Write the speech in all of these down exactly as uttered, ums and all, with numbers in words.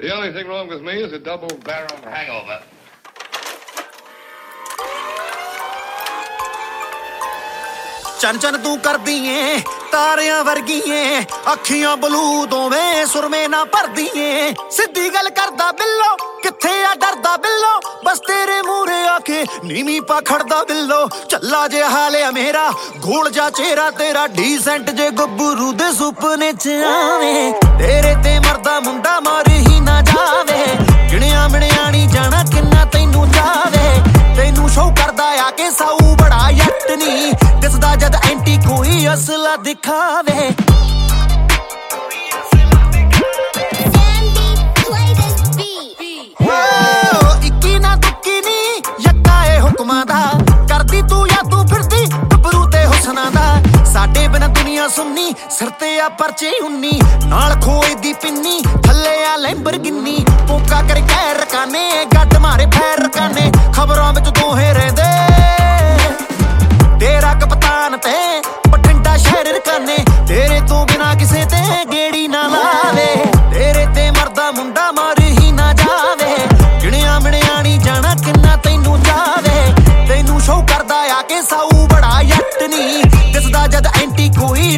The only thing wrong with me is a double-barreled hangover. ਚਨ ਚਨ ਤੂੰ ਕਰਦੀ ਏ ਤਾਰਿਆਂ ਵਰਗੀ ਏ ਅੱਖੀਆਂ ਬਲੂ ਦੋਵੇਂ ਸੁਰਮੇ ਨਾ ਭਰਦੀ ਏ ਸਿੱਧੀ ਗੱਲ ਕਰਦਾ ਬਿੱਲੋ ਕਿੱਥੇ ਆ ਡਰਦਾ ਬਿੱਲੋ ਬਸ ਤੇਰੇ ਮੂਹਰੇ ਆ ਕੇ ਨੀਵੀਂ ਪਾ ਖੜਦਾ ਬਿੱਲੋ ਚੱਲਾ ਜੇ ਹਾਲਿਆ ਮੇਰਾ ਗੋਲ ਜਾ ਚਿਹਰਾ ਤੇਰਾ ਡੀਸੈਂਟ ਜੇ ਗੱਭਰੂ ਦੇ ਸੁਪਨੇ ਚ ਆਵੇ ਤੇਰੇ ਤੇ ਮਰਦਾ ਮੁੰਡਾ ਮਾਰ ਹੀ ਨਾ ਜਾਵੇ ਗਿਣਿਆ ਮਿਣਿਆ ਨੀ ਜਾਣਾ ਕਿੰਨਾ ਤੈਨੂੰ ਚਾਵੇ ਤੈਨੂੰ ਸ਼ੋਅ ਕਰਦਾ ਆ ਕੇ ਸਾਊ ਬੜਾ ਯੱਟ ਨੀ ਦਿਸਦਾ ਜਦ ਐਂਟੀ ਕੋਈ ਅਸਲਾ ਦਿਖਾਵੇ ਇੱਕੀ ਨਾ ਦੁੱਕੀ ਨੀ ਯੱਕਾ ਏ ਹੁਕਮਾਂ ਦਾ ਕਰਦੀ ਤੂੰ ਜਾਂ ਤੂੰ ਫਿਰਦੀ ਗੱਭਰੂ ਤੇ ਹੁਸਨਾ ਦਾ ਸਾਡੇ ਬਿਨਾਂ ਦੁਨੀਆ ਸੁਣਨੀ ਸਿਰ ਤੇ ਆ ਪਰਚੇ ਉੰਨੀ ਨਾਲ ਖੋਏ ਦੀ ਪਿੰਨੀ ਥੱਲੇ ਆ ਲੈਂਬਰਗਿੰਨੀ ਪੋਕਾ ਕਰ ਕਹਿ ਰਕਾਨੇ ਗੱਡ ਮਾਰੇ ਫੈਰ ਰਕਾਨੇ ਖਬਰਾਂ ਵਿੱਚ ਦੋਹੇ ਰਹਿੰਦੇ ਤੇਰਾ ਕਪਤਾਨ ਤੇ ਬਠਿੰਡਾ ਸ਼ਹਿਰ ਰਕਾਨੇ ਤੇਰੇ ਤੋਂ ਬਿਨਾਂ ਕਿਸੇ ਤੇ ਗੇੜੀ ਨਾ ਲਾਵੇ ਤੇਰੇ ਤੇ ਮਰਦਾ ਮੁੰਡਾ ਮਾਰ ਹੀ ਨਾ ਜਾਵੇ ਗਿਣਿਆ ਮਿਣਿਆ ਨੀ ਜਾਣਾ ਕਿੰਨਾ ਤੈਨੂੰ ਚਾਵੇ ਤੈਨੂੰ ਸ਼ੋਅ ਕਰਦਾ ਆ ਕੇ ਸਾਊ ਬੜਾ ਯੱਟ ਨੀ ਦਿਸਦਾ ਜਦ ਐਂਟੀ ਕੋਈ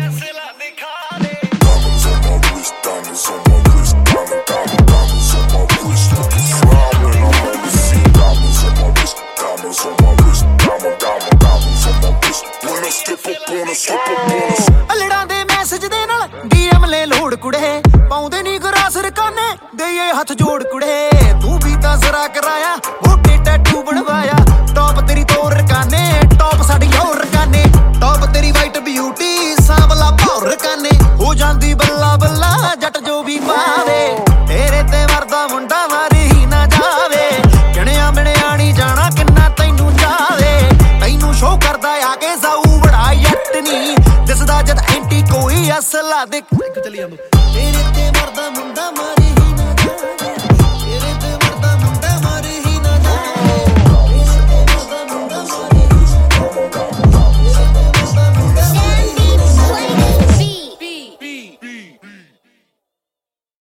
ਅਲੜਾਂ ਦੇ ਮੈਸੇਜ ਦੇ ਨਾਲ ਡੀਐਮ ਲੈ ਲੋੜ ਕੁੜੇ ਪਾਉਂਦੇ ਨੀ ਗਰਾਸ ਰਕਾਨੇ ਦੇਈਏ ਹੱਥ ਜੋੜ ਕੁੜੇ ਤੂੰ ਵੀ ਤਾਂ ਜ਼ਰਾ ਕਰਾਇਆ ਮੋਟੇ ਟੈਟੂ ਬਣਵਾਇਆ ਟੌਪ ਤੇਰੀ ਤੋਰ ਰਕਾਨੇ ਟੌਪ ਸਾਡੀ ਹੋਰ ਰਕਾਨੇ ਟੌਪ ਤੇਰੀ ਵਾਈਟ ਬਿਊਟੀ ਸਾਂਵਲਾ ਭੌਰ ਰਕਾਨੇ ਹੋ ਜਾਂਦੀ ਬੱਲਾ ਬੱਲਾ ਜੱਟ ਜੋ ਵੀ ਪਾਵੇ ਤੇਰੇ ਤੇ ਮਰਦਾ ਮੁੰਡਾ ਮਾਰੀ ਹੀ ਨਾ ਜਾਵੇ ਗਿਣਿਆ ਮਿਣਿਆ ਨੀ ਜਾਣਾ ਕਿੰਨਾ ਤੈਨੂੰ ਚਾਵੇ ਤੈਨੂੰ ਸ਼ੋਅ ਕਰਦਾ ਆ ਕੇ ਸਾਊ ਬੜਾ ਯੱਟ ਨੀ ਦਿਸਦਾ ਜਦ ਐਂਟੀ ਕੋਈ ਅਸਲਾ ਦੇਖ ਚਲੀ ਜਾਂਦੋ